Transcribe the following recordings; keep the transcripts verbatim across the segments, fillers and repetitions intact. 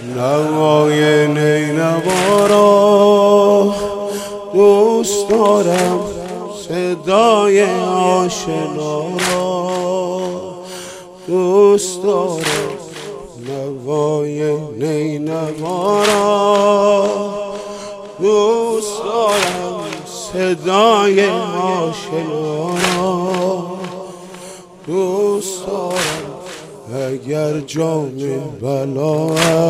نوای نینوا را دوست دارم، صدای آشنا را دوست دارم، نوای نینوا را دوست دارم، صدای آشنا را دوست دارم. اگر جام بلا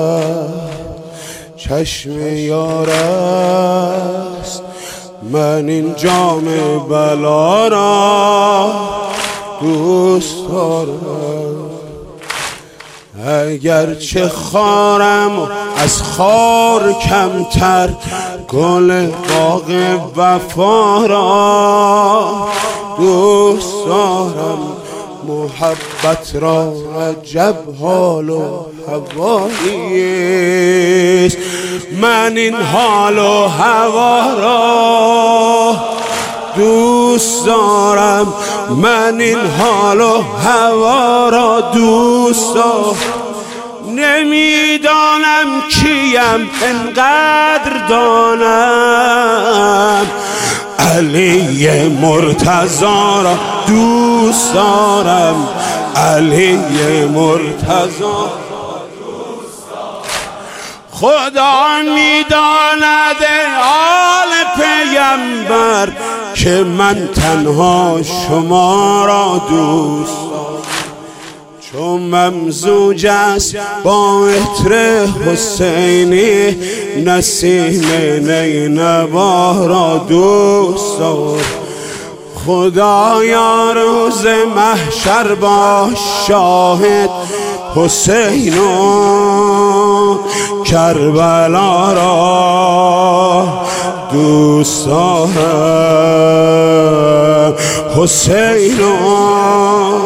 چشم یار است، من این جام بلا را دوست دارم. اگر چه خارم از خار کمتر، گل باغ وفا را دوست دارم. محبت را عجب حال و هواییست، من این حال و هوا را دوست دارم، من این حال و هوا را دوست دارم. نمیدانم کیم انقدر دانم، علی مرتضی را دوست دارم، علی مرتضی خدا میداند آل پیمبر که من تنها شما را دوست دارم. چون ممزوج است با عطر حسینی، نسیم نینوا را دوست دارم. خدایا روز محشر باش شاهد، حسین و کربلا را دوست دارم، حسین و